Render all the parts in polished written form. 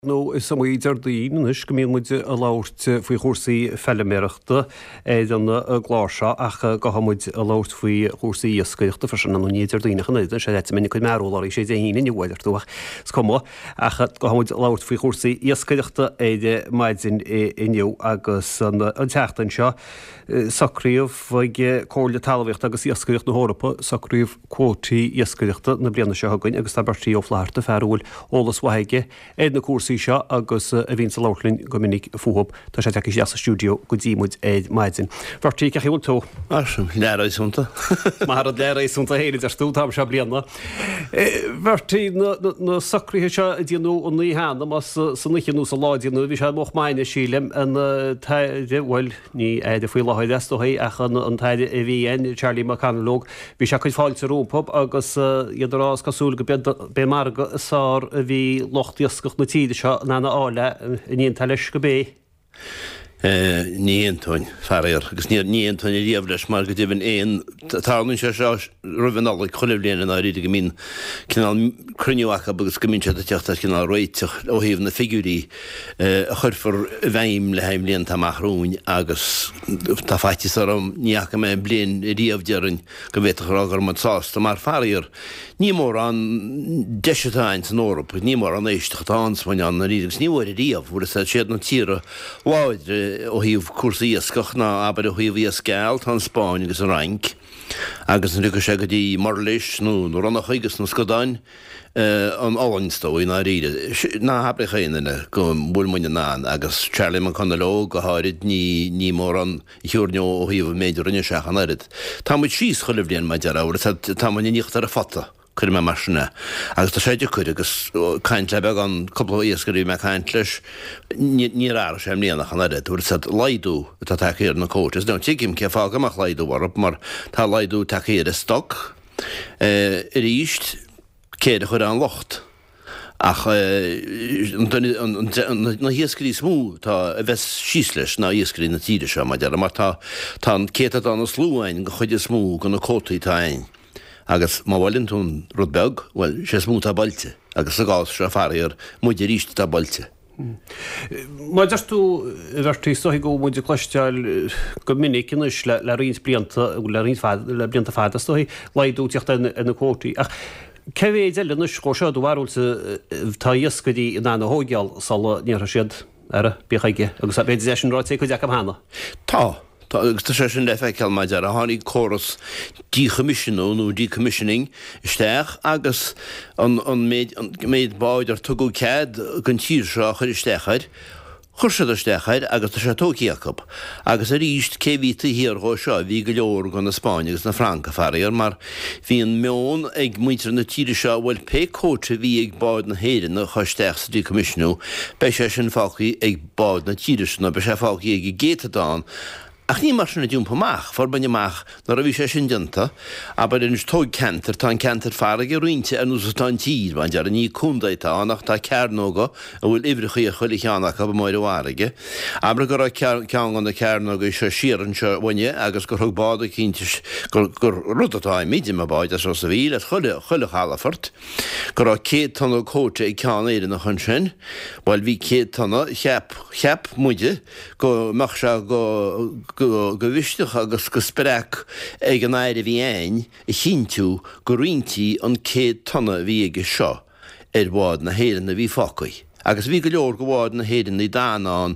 No is some idir daoine is go míon muid a láirt faoi chósaí felliméireachta an gláise ach go hamuid a láirt faoi chósaí iascaíochta farsin an níidir daoine chunéidir sé minic chuid mearúlaí sé híine bhaidir túach scomá ach go hamuid láirt faoi chósaí iascaíochta éide maididzin inniu agus an teachtain seo sacríomh bhaige cóirle talmhaíocht agus iascaíocht na Hórappa sacríomh quótaí iascaíochta na bliana seo hagainn agus tá bartíí ó flaharta fearúil ólas waige éid na cuasaí seo agus a bhín sa láirlinn go minic fuhab tá sé teach as stúdio go ddímuid éid maididzin. Bhartaí ceach bhfuil tú? Léiréisúnta. Mar a léiréisúnta héidir ar stúdám se blianana. Bhartaí na sacríthe seo a dtíanú an ní hána mas san nichinú sa láideanú bhí sé moch maine sílim an bhfuil ní éidir faoi láid estochaí ach an taide a bhíon Charlie McCanlóg bhí se chuid fáilte rúmpab agus iadrás cosúla go be marga sár a bhí lochtíoscach na tíide seo nána ála níon talis go bé. Níontóin fearir, agus níontóin i riamh mar go dtíobhann éon tálann sé seo roihannála choilbliana á ríide go mín cinál cruniuacha agus go mín sé a teachta cinál roiteach ó híomh na figurí a churfar bhaim le haimlíon tamachrún agus tá faitis arm níacha mé blian i riamh dearann go bhéach rágar man sásta mar fearir ní mór an deisiatáin san Órap, ní mór an éisteach ansmain an na ríidegus níhir i riamh, bhfuair sé siad na tíre láidre ó híomh cuasaí iascach ná aber ó híomh iascáil tá Spáin agus an rank agus an rucha sé go dtí Marlis nó rannach agus nó Scodáin an áhainstó na ríide. Ná habla chéanana go bhfuil muine ná agus Charlie McCanlóg go háirid ní mór an thiúrneó ó híomh méidir rinne seach an airid. Tá muid síos choilblion mai dear áir tá muine níocht ar a fata. Chuir me marsna. Agus tá séidir chuir agus caint le an coppla iascarí me caint leis ní rá sem líanach an airid, úr sad laidú tá takeíar na cótas. Ná tíim ce fág amach laidú warp mar tá laidú takeíar a stoc ríist céad chuir an locht. Ach na hiascarí smú tá a bheits síos leis na hiascarí na tíide seo mai dear, mar tá céad an slúhain go chuide smú go na cótaí táin. Agus má bhfuilinn tún rudbeg, bhfuil sé smú tá bailte, agus a gáis se fearir muidir ríist tá bailte. Má tú bhartaí soí go muidir cloisteáil go minic inis le rins blianta le blianta fada stoí laidú teachta na cótaí. Ach cehéad eile na scóiseo do bhharúilsa tá iascaidí in na hógeal sala níor siad ar bíchaige agus a bhéidir sin ráid go deach am hána. Tá. Agus tá sé sin le feiceil mai dear a tháinig choras decommissionú nó decommissioning isteach agus an méid báid ar tugadh cead gan tír seo chuir istechaid, chuirsead istechaid agus tá sé tóciaachab. Agus a ríist céhíta híar ó seo bhí go leor gan na Spáin agus na Franca fearir, mar bhíon meón ag muintear na tíre seo bhfuil pe cóta bhí ag báid na héireann na chuisteach sa decommissionú, be sé sin fácaí ag báid na tíre sna, be sé fácaí ag gétadáin. Ach ní mar sinna dún pomach, forbanne amach nar a bhí sé sin dinta, aber in tóg cantar tá cantar farige rointe an ús tá tír, ban dear a ní cúndaitá nach tá cearnóga a bhfuil ifrichaí a chuile cheannach a máir bhharige. Aber gur cean an na cearnóga sé siaran se bhaine agus gur thug báda cíntis gur rudatá míidim a báid as sa bhíl chuile chalafort, gur céad tanna cóta ag cean éidir na chun sin, bhil bhí céad tanna cheap muide go mach se go bhisteach agus go spreach ag an éire bhí ein i chinú go rintí an céad tanna bhí ige seo bhád na héireann na bhí fácaí. Agus bhí go leor go bhád na héireann na dáán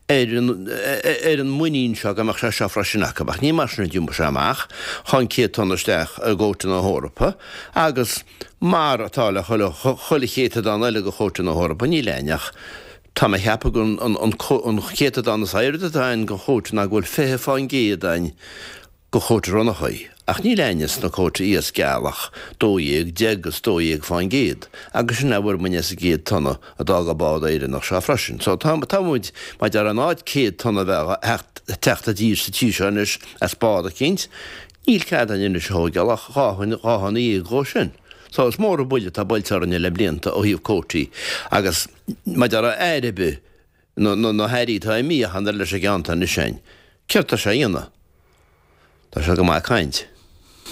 ar an muín seo amach sé freisinach, ach ní mar sinna dúmba sé amach, chun céad tanna isteach a ggóta na Hórappa, agus mar atá le chuile chéad an eile go chóta na Hórappa ní léineach. Tá me heappa gon an chéad an na sairde dain go chóta na ghfuil fethe fáin géad dain go chóta runnachaí. Ach ní léineas na cóta íos gealach dóíag degus dóíag fáin géad, agus sin nebhar muine sa géad tanna a dag a bád éire nach se freisin. So tá muid mai dear an áid céad tanna bheith teachta dír sa tíseanis as bád a cinint, níl cead an inis hógealach cháhan í gó sin. So is mór a buile tá bailtearne le blianta ó híomh cótaí, agus mai dear a éiribe nó heirí tá mí a handar leis a geanta na sein. Ceirta sé dhéana. Tá se go mai caint.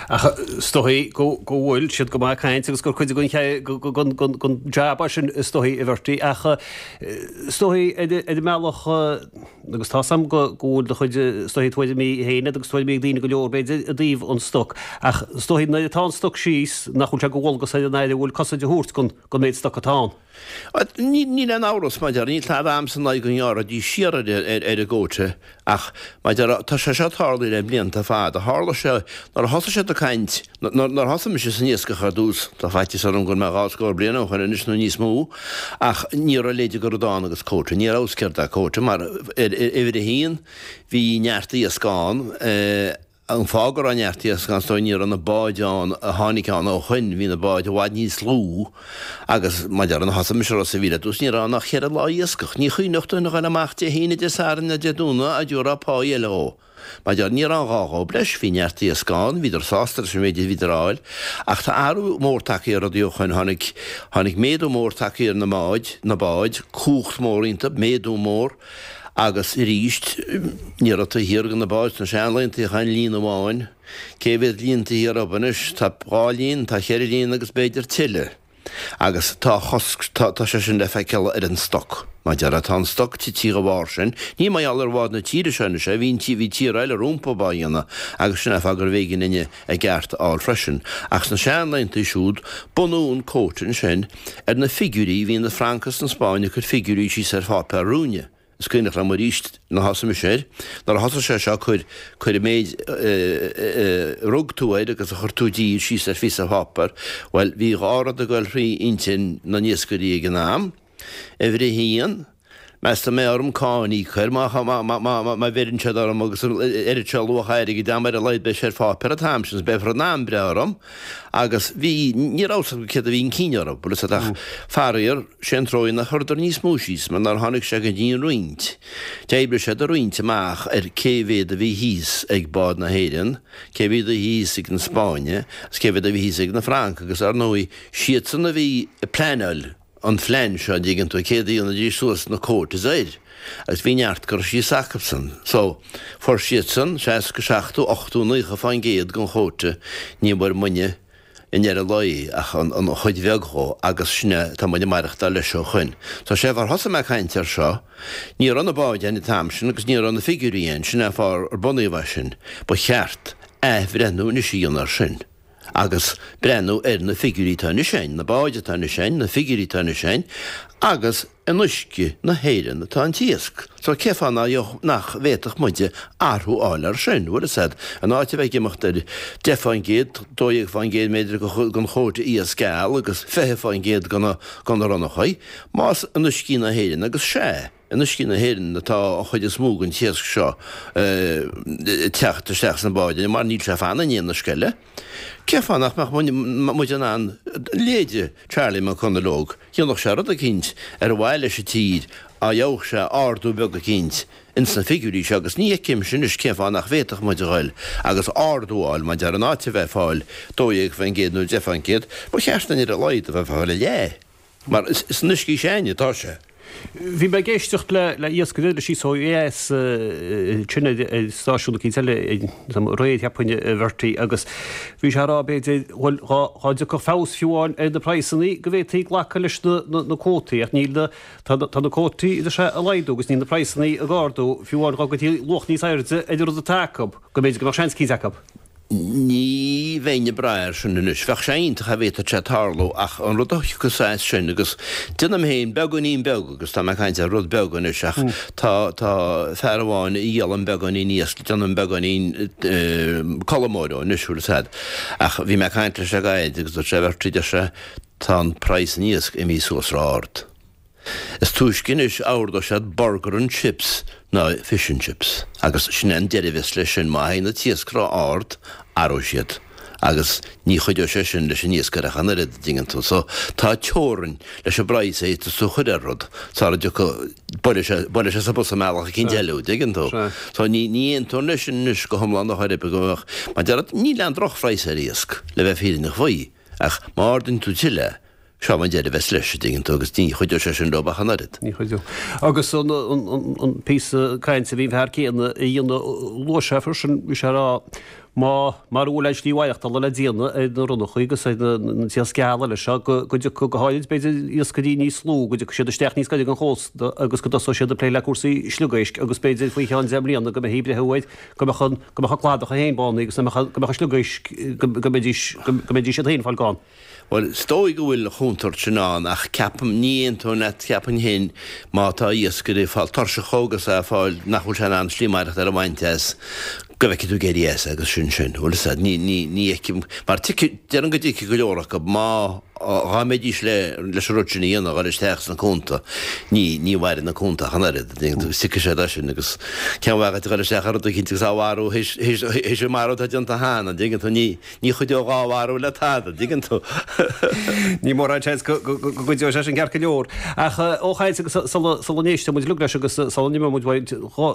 Stohí go bhfuil siad go má caiint agus gur chuide gon jab sin stohí i bhirtaí acha stohí meach agus tá sam gohúil de chuide stohíid mí héine agus stoid mí dtíine go leorbeid a dtíomh an stoc ach stohí na tá stoc síos nach chun se gohil go saide naide bhfuil coside hút gon méid stoc atá. Ní an áras maidir ní tá amsan na gonnear a dí siar ar a ggóte ach tá sé setálaí le blianta fád a hála se nar hosa sé a caiint nar hosa me sé san níoscacha dús tá feitti an gon meácóir bliana chuir inis nó níos mú ach ní a léidir go dána agus cóte, ní ásceir a cóte mar ihir a híon hí nearttaí a scáin an fágur an nearttaí gan stoinníar an na báideán a tháinicán ó chuin hí na báid bhhaid níos lú agus maidir an hasa mis sa bhíle dús ní ran nach chéad láíoscach ní chuoineachta nach an amachtaí héine de sána de dúna a dúra pá eile ó. Maidir ní an gáá bleis hí nearttaí a scáin, híidir sástar sem méidir híidiráil ach tá áú mórtaí ar a dú chuin tháinig méadú mórtaí ar na báid cúcht mórínta méadú mór agus i ríist ní a hir gan na báid na seanlaonnta chain lín amháin, céhhéad línta hir a banis tá bháilín tá chéir lín agus beidir tiile. Agus tá sé sin le feiceil ar an stoc. Má dear tá an stoc tí go bhhar sin, ní mai allar bhád na tíre sena sé hín hí tíreile rúmpa báanana agus sinna fagur bhégan inne a gceart áil freisin. Agus na seanlaonnta siúd bunún cótain sin ar na figurí hín na Francas na Spáine chur figurí sí ar fápa rúne. Scuinech ra mar ríist na hasa me séir, nar hasa sé seo chuir méid rugtúid agus a churtúdíí sí ar fís a hapar, well hí árad a goil rí intin na níoscarí gan náam, bhí hían, measta mé orm cáí chuir má bhéann se arm agus se luchairigh dámar a leid be sé fápar a Thamsins be fra náam brearm, agus bhí nírásar go céad a bhín cíinearm, bula sa farir sé tróin na chuidir níos músís, man nar tháinig se go dín roint. Déibre sé a roint amach ar céhhéad a bhí híos ag bád na héireann, céhhéad a híos ag na Spáine, as céhhéad a bhí híos ag na Franca, agus ar nóí siad san a bhí pleanal an flein seo dígann tú céadaí an dí suas na cót is éid. Agus bhí neart gur sí Sacapson. So, for siad san, 6 go 7 8 9 fáin géad gon chóte ní bar muine in ar a loi ach an chuid bheagá agus sinne tá muine marachta leis seo chuin. So sé bhar hosa me chaint ar seo, ní an na báid an na Thamsin agus ní an na figuríon sinna fár ar bunaíomh sin, ba cheart bhrenú na síonar sin. Agus brenn ar na figurí tána sin, na báide tána sin, na figurí tána sin, agus an uisci na héireann na tá an tíosc. So cefanna nach bhéach muide arthú álar sin, bhfuil said, an áte bheith gimeachta defáin géad, dóigh fáin géad méidir gon chóirte í a scáil agus fethe géad gan rannachaid, más an uiscí na héireann agus sé. An uiscí na héireann natá chuid is smúg an tíosc seo teachta steach na báide, mar níl se fanna níon na sceile. Cefanach mu an léide Charlie man chunalóg, Dionach se rud a cinint ar bhhaile se tíd a dheoch se ardú beg a cinint ins na figurí se agus ní cim sin is cefanach bhéach muid gail agus ardúáil man dear an áte bheith fáil dóigh fan géad nó defan géad, ba cheartna ar a leid a bheith fáil lé. Mar is nuiscí séine tá se. Bhí me géisteach le íoscaile sí sóéis tine stáisiúna cíile réad heappaine bhirtaí agus bhí se rábéidir háide go fás fiúáin ar na praissaní go bhéh lecha leis na cótaí ach níl tá na cótaí idir se a leidú agus ní na praissaní a gáardú fiúáin go gotí loch níos airde idir a takeab go méidir go mar seanscí takeab. Ní bhéine breir sin inus, fech séint a bhéta sé táló ach an rudach go 6 sin agus duine héin beganín beg agus tá mechaint a rud began ach tá fearháin íal an beganí níos an an beganín colmóró nusúr said ach bhí mechaint se gaid agus sé bhirtríide se tá preis níos i mí suas rárt. Is túiscinnis áda sé burger and chips ná fish and chips agus sin an derivis lei sin má haina tíoscrá áard aró siad agus ní chuidir sé sin leis níos go a chanar dingan tú so tá teorann leis a brais é sú chuidirrod tá buile sé sa bus meach cin deú digan tú so ní an tú leis sin nus go thomlán nach chuir goach má dead ní lean droch freis a riasc le bheith féidir nach bhaí ach márdin tú tiile seo man déidir bheith leis digin agus ní chuidir sé sin roba chanarid. Ní chuidir. Agus an pí caiint sa bhí bhar céanna i dhéanana lóisefar sin bhí sé rá mar úleis líhhaachta le díana na runna chuigus tí sceala le se go háid beidir ioscadí ní slú, go sé steach níos an chós agus go sé a pléile cuasaí slugéis agus beidir faoi cheán zemlíanana go hébre thuid go chládacha héinbána agus go slugéis go médí sé héon fáil gáin. Well, stói go bhfuil chuúntar sinán ach ceapam níon tú net ceapan hin mátá iascaí fáil tarse chógus a fáil nachhúil se an slímaireach ar a bhaintes go bheici tú géirí agus sin bhfuil sa ní mar dean go dtí go leorach go má méidís leis rutííana a is teach na cúnta ní bhhair na cúnta chaid si sé sin agus ceanhhagad go sechar cinnta áhharú hé mar a deanta hána digan tú ní chuideó gáhharú le táda digan tú. Ní mór go sé an cearcha leor. Óchaid salnéiste mu lu leis agus salníime mu bhaid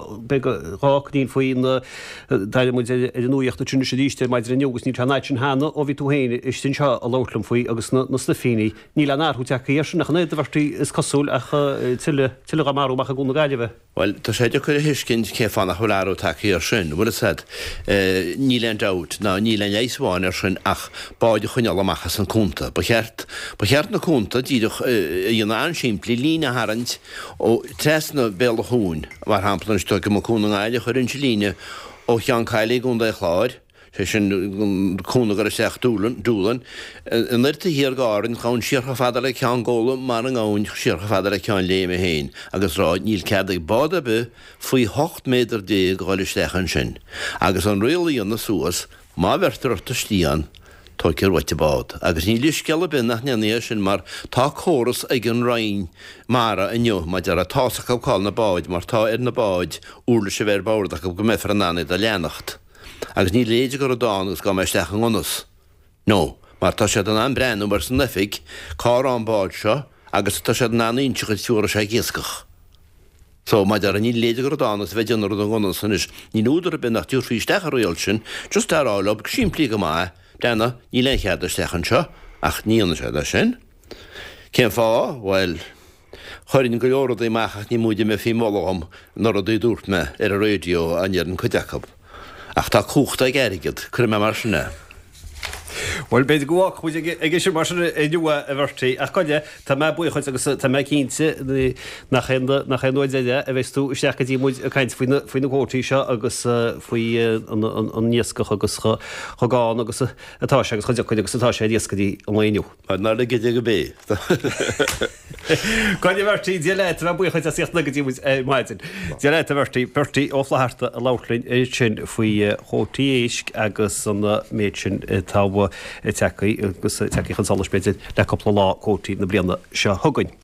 ránín faoin nuíocht na túna sé díiste maidir negus ní tráid sin hána ó bhí tú héine is sin seo a lálam faoi agus na Stefini ní le náthú techa ar nach néad bhartí is cosúil ach tiile marúach a gúna gaiileh. Well, tá sé chu hiiscin cé fanna chuárú takeí ar sin, bhfuil said ní len dat ná ní len éisháin ar sin ach báide chuineala amachchas an cúnta. Ba cheart na cúnta díadach dhéana ansiimplí lína harant ó tresna béla hún mar hamplan sto go cúna gáile chu rinse líne ó chean caiile gúnda chláir. sé sin cúna go seach dúlan an irta hir gáin chun siarcha fadar le cean ggóla mar an gáin siarcha fadar le cean léime héin agus ráid níl cead ag bada be faoi 8 méadar dé gáilistechan sin agus an réalaíon na suas má bhertarta stían tá ceir bhaite bád agus ní lís ceala bin nach neanaí sin mar tá choras ag an rain mara inniu má dear a tásacha cáil na báid mar tá ar na báid úrla sé bhéir báirach go mefar an anid a leannacht. Agus ní léidir go a dágus go meisteach an onas. No, mar tá sé an brenn mar san nefik cá an báid seo agus tá sé an aníintse túra sé géascach. So má ar a ní léidir go dánas bheith an onas san is ní údar a bin nach dúr frí stechar réil sin, just ar ála sin plí go má déna ní le chead a stechan seo ach níana sé a sin. Cén fá, well, choirn go leorad é meachach ní múide me fí mólagam nar a dúirt me ar a réidio an an chuideachab. Ach tá cúchta geirigid, chur me mar sinna. Well, beidir goach chuid ag sé mar nua a bhartaí ach coide tá me buí chuid agus tá me cínte nach chéúide a bheits tú isteach dí múid a caiint faoine ggótaí seo agus faoi an níoscach agus chugáin agus atá sé agus chuide chuide agus atá sé díoscadí an léinniu. Ná le giide go bé. Coide bhartaí dialéit a buí chuid a sicht nagadtí maidin. Dialéit a bhartaí óflaharta a láirlinn sin faoi chótaí éisc agus an méid sin tábha tecaí agus teí chun salas beidir le coppla lá cótaí na blianana se thugain.